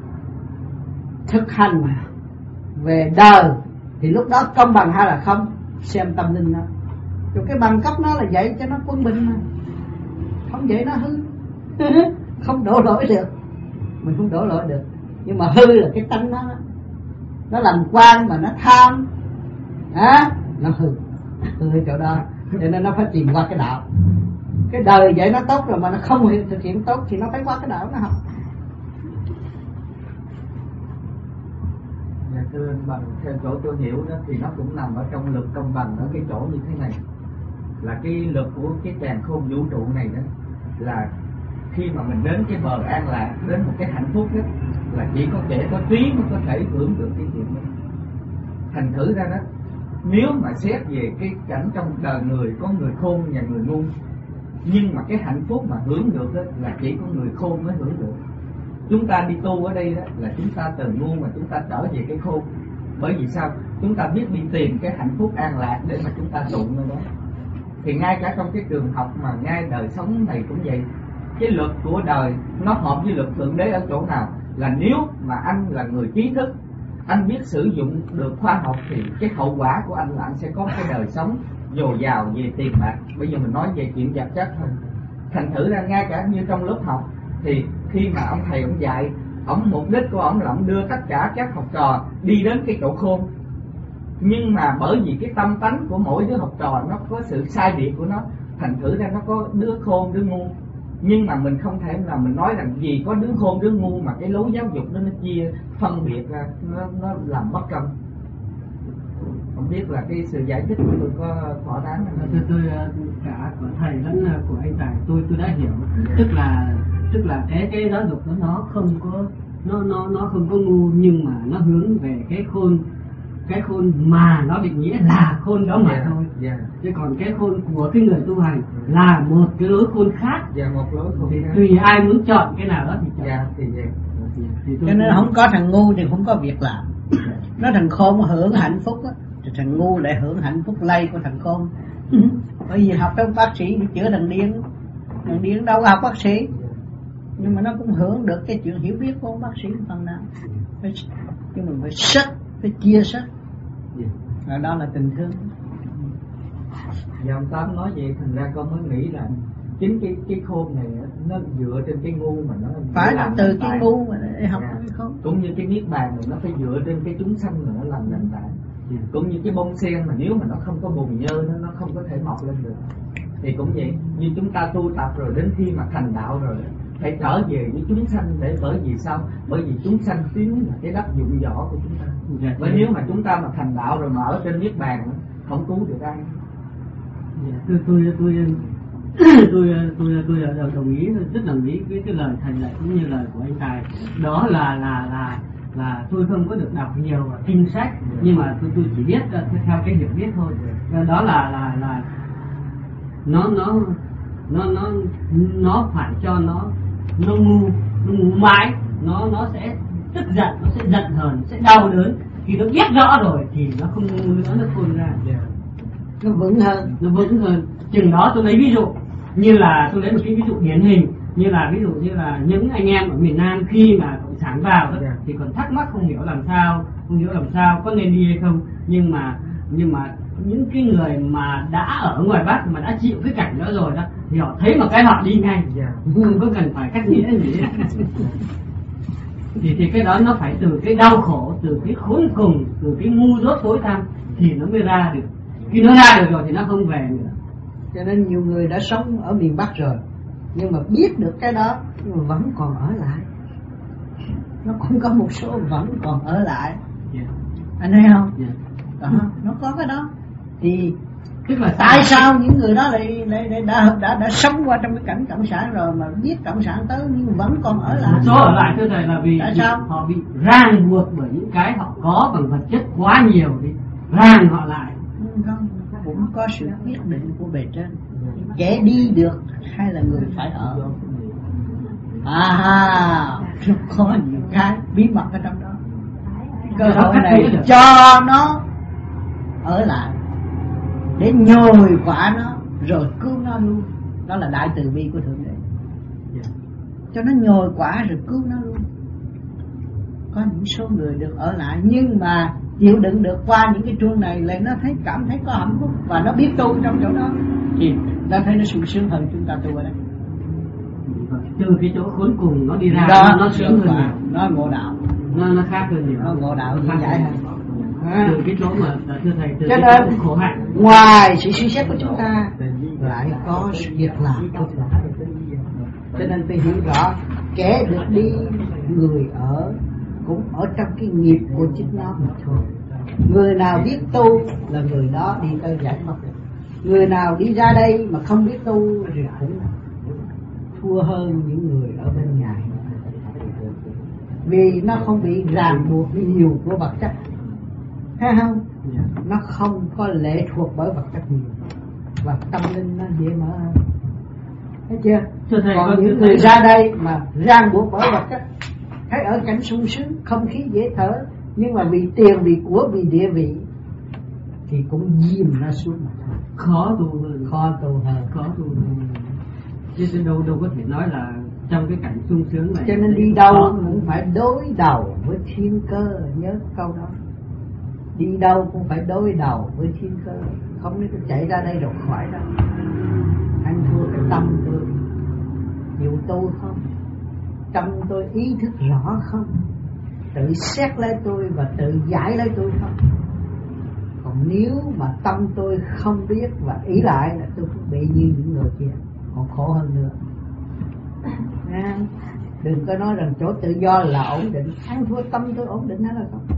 Thực hành về đời thì lúc đó công bằng hay là không, xem tâm linh nó. Rồi cái bằng cấp nó là vậy cho nó quân bình mà. Không vậy nó hư. Không đổ lỗi được. Mình không đổ lỗi được. Nhưng mà hư là cái tánh nó đó. Nó làm quan mà nó tham à, nó hư. Hư ở chỗ đó. Cho nên nó phải tìm qua cái đạo. Cái đời vậy nó tốt rồi mà nó không thực hiện tốt thì nó phải qua cái đạo nó học. Dạ thưa anh, bằng theo chỗ tôi hiểu đó thì nó cũng nằm ở trong luật công bằng ở cái chỗ như thế này. Là cái luật của cái càn khôn vũ trụ này đó, là khi mà mình đến cái bờ an lạc, đến một cái hạnh phúc đó, là chỉ có kẻ có trí mới có thể hưởng được cái chuyện đó. Thành thử ra đó, nếu mà xét về cái cảnh trong đời người, có người khôn và người ngu, nhưng mà cái hạnh phúc mà hưởng được đó là chỉ có người khôn mới hưởng được. Chúng ta đi tu ở đây đó là chúng ta từ ngu mà chúng ta trở về cái khôn. Bởi vì sao? Chúng ta biết đi tìm cái hạnh phúc an lạc để mà chúng ta tụng nơi đó. Thì ngay cả trong cái trường học mà ngay đời sống này cũng vậy. Cái luật của đời nó hợp với luật Thượng Đế ở chỗ nào? Là nếu mà anh là người trí thức, anh biết sử dụng được khoa học thì cái hậu quả của anh là anh sẽ có cái đời sống dồi dào về tiền bạc. Bây giờ mình nói về chuyện vật chất thôi. Thành thử ra ngay cả như trong lớp học thì khi mà ông thầy ông dạy, ông mục đích của ông là ông đưa tất cả các học trò đi đến cái chỗ khôn. Nhưng mà bởi vì cái tâm tánh của mỗi đứa học trò nó có sự sai biệt của nó, thành thử ra nó có đứa khôn đứa ngu. Nhưng mà mình không thể là mình nói rằng vì có đứa khôn đứa ngu mà cái lối giáo dục đó nó chia phân biệt ra, nó, nó làm mất công. Không biết là cái sự giải thích của tôi có thỏa đáng không? Tôi, tôi cả của thầy lẫn của anh Tài tôi tôi đã hiểu. Tức là tức là cái cái giáo dục đó nó không có nó nó nó không có ngu, nhưng mà nó hướng về cái khôn, cái khôn mà nó định nghĩa là khôn đó mà yeah, thôi. yeah. Chứ còn cái khôn của cái người tu hành là một cái lối khôn khác. Dạ, một lối khôn thì khác. tùy ai muốn chọn cái nào đó thì chọn. Dạ, thì vậy. Thì tôi cho nên không có thằng ngu thì không có việc làm. Nó thằng khôn hưởng hạnh phúc á, thì thằng ngu lại hưởng hạnh phúc lây của thằng khôn. Bởi vì học trong bác sĩ đi chữa thằng điên, thằng điên đâu có học bác sĩ, nhưng mà nó cũng hưởng được cái chuyện hiểu biết của ông bác sĩ phần nào. Phải, nhưng mà phải sức, phải chia sức. Và đó là tình thương. Dạ, ông Tám nói vậy thành ra con mới nghĩ là chính cái cái khôn này nó dựa trên cái ngu mà nó phải là từ cái ngu mà để học dạ. cái khôn. Cũng như cái niết bàn này nó phải dựa trên cái chúng sanh mà nó làm nền tảng. Yeah. Cũng như cái bông sen mà nếu mà nó không có bùn nhơ nó nó không có thể mọc lên được. Thì cũng vậy, như chúng ta tu tập rồi đến khi mà thành đạo rồi phải trở về với chúng sanh, để bởi vì sao? Bởi vì chúng sanh tiến là cái đất dụng võ của chúng ta. Yeah. Bởi nếu mà chúng ta mà thành đạo rồi mà ở trên niết bàn không cứu được ai. Yeah. Tôi tôi tôi tôi tôi tôi tôi đồng ý, rất đồng ý với cái lời thầy dạy cũng như lời của anh Tài. Đó là là là là tôi không có được đọc nhiều kinh sách, nhưng mà tôi tôi chỉ biết theo cái hiểu biết thôi. Đó là là là nó nó nó nó nó phải cho nó nó ngu nó ngu mãi, nó nó sẽ tức giận, nó sẽ giận hờn, sẽ đau đớn. Khi nó biết rõ rồi thì nó không ngu nữa, nó khôn ra, nó vững hơn, nó vững hơn. Chừng đó tôi lấy ví dụ như là tôi lấy một cái ví dụ điển hình, như là ví dụ như là những anh em ở miền Nam khi mà cộng sản vào đó, yeah. thì còn thắc mắc không hiểu làm sao, không hiểu làm sao có nên đi hay không. Nhưng mà nhưng mà những cái người mà đã ở ngoài Bắc mà đã chịu cái cảnh đó rồi đó thì họ thấy một cái họ đi ngay, yeah. không có cần phải cách nghĩa gì hết. thì thì cái đó nó phải từ cái đau khổ, từ cái khốn cùng, từ cái ngu dốt tối tăm thì nó mới ra được. Khi nó ra được rồi thì nó không về nữa. Cho nên nhiều người đã sống ở miền Bắc rồi, nhưng mà biết được cái đó nhưng mà vẫn còn ở lại. Nó cũng có một số vẫn còn ở lại, yeah. anh thấy không? Yeah. Đó, nó có cái đó. Thì tức là tại sao những người đó lại, lại, lại đã, đã đã sống qua trong cái cảnh cộng sản rồi mà biết cộng sản tới nhưng mà vẫn còn ở lại? Một số ở lại thưa thầy là vì, tại sao? vì họ bị ràng buộc bởi những cái họ có bằng vật chất quá nhiều đi ràng họ lại. Không, cũng có sự quyết định của bề trên. Kẻ đi được hay là người phải ở? À, nó có nhiều cái bí mật ở trong đó. Cơ hội này cho nó ở lại để nhồi quả nó rồi cứu nó luôn. Đó là đại từ bi của Thượng Đế. Cho nó nhồi quả rồi cứu nó luôn. Có những số người được ở lại nhưng mà chịu đựng được qua những cái chuông này là nó thấy cảm thấy có hạnh phúc và nó biết tu trong chỗ đó thì ta thấy nó sung sướng hơn chúng ta tu ở đây. Từ cái chỗ khốn cùng nó đi ra đó, nó, nó sướng hơn nhiều, nó ngộ đạo, nó nó khác hơn nhiều, nó ngộ đạo dễ dãi hơn. À. Từ cái chỗ mà thưa thầy từ cho cái nên chỗ khổ hạnh, ngoài sự suy xét của chúng ta lại có sự việc làm tốt lắm. Cho nên phải hiểu rõ kẻ được đi người ở cũng ở trong cái nghiệp của chính nó mà thôi. Người nào biết tu là người đó đi tới giải thoát. Người nào đi ra đây mà không biết tu thì cũng thua hơn những người ở bên ngoài, vì nó không bị ràng buộc nhiều của vật chất, thấy không? Nó không có lệ thuộc bởi vật chất nhiều và tâm linh nó dễ mở hơn, thấy chưa? Còn những người ra đây mà ràng buộc bởi vật chất, thấy ở cảnh sung sướng, không khí dễ thở, nhưng mà vì tiền, vì của, vì địa vị thì cũng dìm nó xuống mà thôi. Khó tu hơn, khó tu hơn, khó tu hơn. Chứ đâu đâu có thể nói là trong cái cảnh sung sướng này. Cho nên đi đâu cũng phải đối đầu với thiên cơ, nhớ câu đó. Đi đâu cũng phải đối đầu với thiên cơ, không nếu tôi chạy ra đây rồi khỏi đâu. Anh thua cái tâm tôi, chịu tu không? Tâm tôi ý thức rõ không? Tự xét lấy tôi và tự giải lấy tôi không? Còn nếu mà tâm tôi không biết và ý lại là tôi cũng bị như những người kia, còn khổ hơn nữa. À, đừng có nói rằng chỗ tự do là ổn định. Ăn thua tâm tôi ổn định hay là không?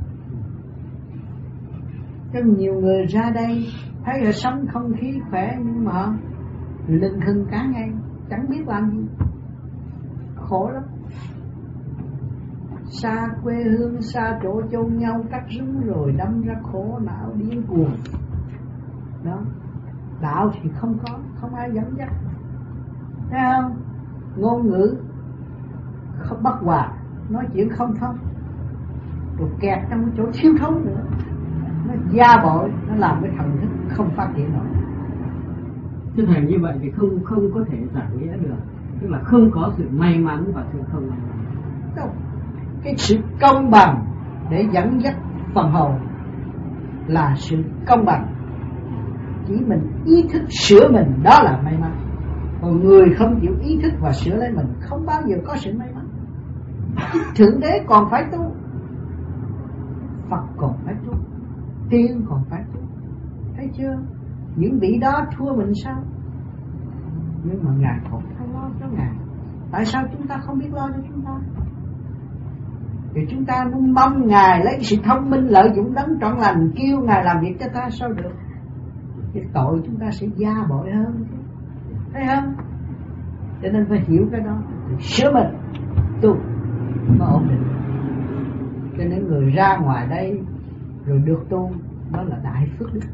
Có nhiều người ra đây thấy là sống không khí khỏe nhưng mà lưng khưng cả ngày, chẳng biết làm gì, khổ lắm. xa quê hương, xa chỗ chôn nhau, cắt rúng rồi đâm ra khổ não điên cuồng. Đó, đạo thì không có, không ai dẫn dắt, thấy không? Ngôn ngữ không bất hòa, nói chuyện không thông, rồi kẹt trong chỗ thiếu thốn nữa, nó gia bội, nó làm cái thần thức không phát triển nổi. Thưa thầy, như vậy thì không không có thể giải nghĩa được, tức là không có sự may mắn và sự không may mắn. Đâu, cái sự công bằng để dẫn dắt phần hồn là sự công bằng. Chỉ mình ý thức sửa mình, đó là may mắn. Còn người không chịu ý thức và sửa lấy mình không bao giờ có sự may mắn. Thượng đế còn phải tu, Phật còn phải tu, tiên còn phải tu, thấy chưa? Những vị đó thua mình sao? Nhưng mà Ngài còn phải lo cho Ngài. Tại sao chúng ta không biết lo cho chúng ta? Thì chúng ta muốn mong Ngài lấy sự thông minh lợi dụng đấng trọn lành, kêu Ngài làm việc cho ta sao được? Cái tội chúng ta sẽ gia bội hơn, thấy không? Cho nên phải hiểu cái đó, sửa mình tu nó ổn định. Cho nên người ra ngoài đây rồi được tu, đó là đại phước đức.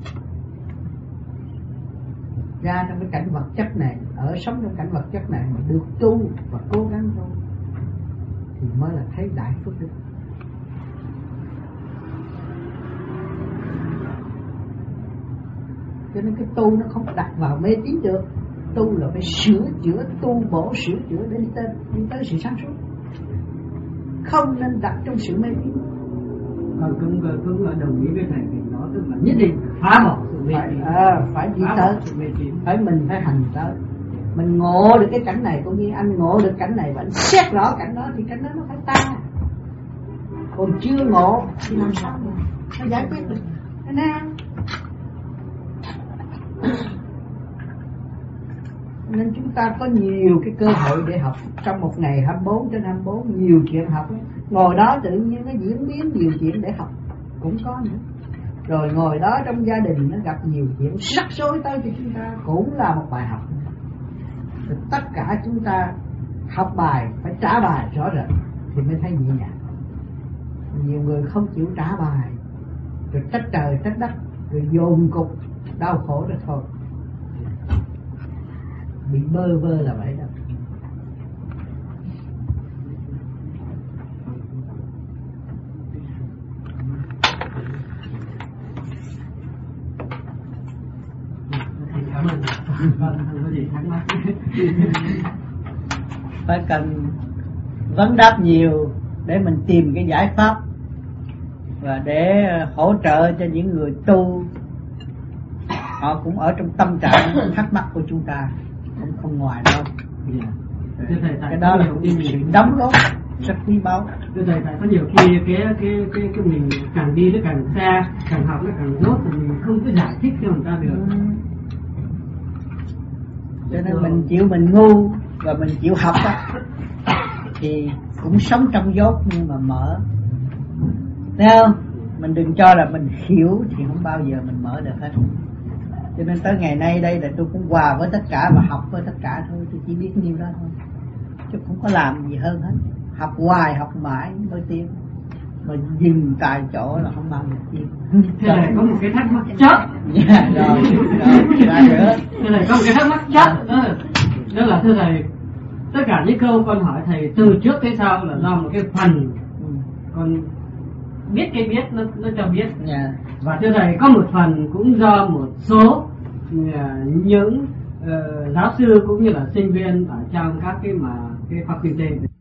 Ra trong cái cảnh vật chất này, ở sống trong cảnh vật chất này mà được tu và cố gắng tu thì mới là thấy đại phước đức. Cho nên cái tu nó không đặt vào mê tín được. Tu là phải sửa chữa, tu bổ sửa chữa để đi tới, đi tới sự sáng suốt. Không nên đặt trong sự mê tín. Còn cũng cũng là đồng ý với thầy thì nó tức là nhất định phá bỏ sự mê tín. À, phải đi tới, phải mình phải hành tới. Mình ngộ được cái cảnh này, cũng như anh ngộ được cảnh này và anh xét rõ cảnh đó thì cảnh đó nó phải tan. Còn chưa ngộ thì làm sao mà nó giải quyết được? Thế nào? Nên chúng ta có nhiều cái cơ hội để học. Trong một ngày hai mươi bốn trên hai mươi bốn, nhiều chuyện học. Ngồi đó tự nhiên nó diễn biến nhiều chuyện để học cũng có nữa. Rồi ngồi đó trong gia đình nó gặp nhiều chuyện rắc rối tới cho chúng ta, cũng là một bài học. Rồi tất cả chúng ta học bài phải trả bài rõ rệt thì mới thấy nhẹ nhàng. Nhiều người không chịu trả bài, rồi trách trời trách đất, rồi dồn cục đau khổ đó thôi, bị bơ vơ là vậy đó. Cảm ơn. Con không có gì thắc mắc. Phải cần vấn đáp nhiều để mình tìm cái giải pháp và để hỗ trợ cho những người tu. Họ cũng ở trong tâm trạng thắc mắc của chúng ta, không không ngoài đâu. Yeah. Cái đó là một sự đóng góp rất quý báu. Thưa thầy, tại có nhiều khi cái cái cái cái mình càng đi nó càng xa, càng học nó càng dốt, thì mình không có giải thích cho người ta được. Ừ. Cho nên mình chịu mình ngu và mình chịu học á, thì cũng sống trong dốt nhưng mà mở. Thấy không? Mình đừng cho là mình hiểu thì không bao giờ mình mở được hết. Cho nên tới ngày nay đây là tôi cũng hòa với tất cả và học với tất cả thôi. Tôi chỉ biết nhiêu đó thôi, chứ không có làm gì hơn hết. Học hoài học mãi mới tiến, mà dừng tại chỗ là không bao giờ tiến. Thế này có một cái thắc mắc chết. Yeah, rồi, rồi, ra nữa. Thế này có một cái thắc mắc chết đó, đó là thưa thầy, tất cả những câu con hỏi thầy từ trước tới sau là do một cái phần con biết cái biết nó nó cho biết. Yeah. Và thưa thầy, có một phần cũng do một số uh, những uh, giáo sư cũng như là sinh viên ở trong các cái mà cái faculty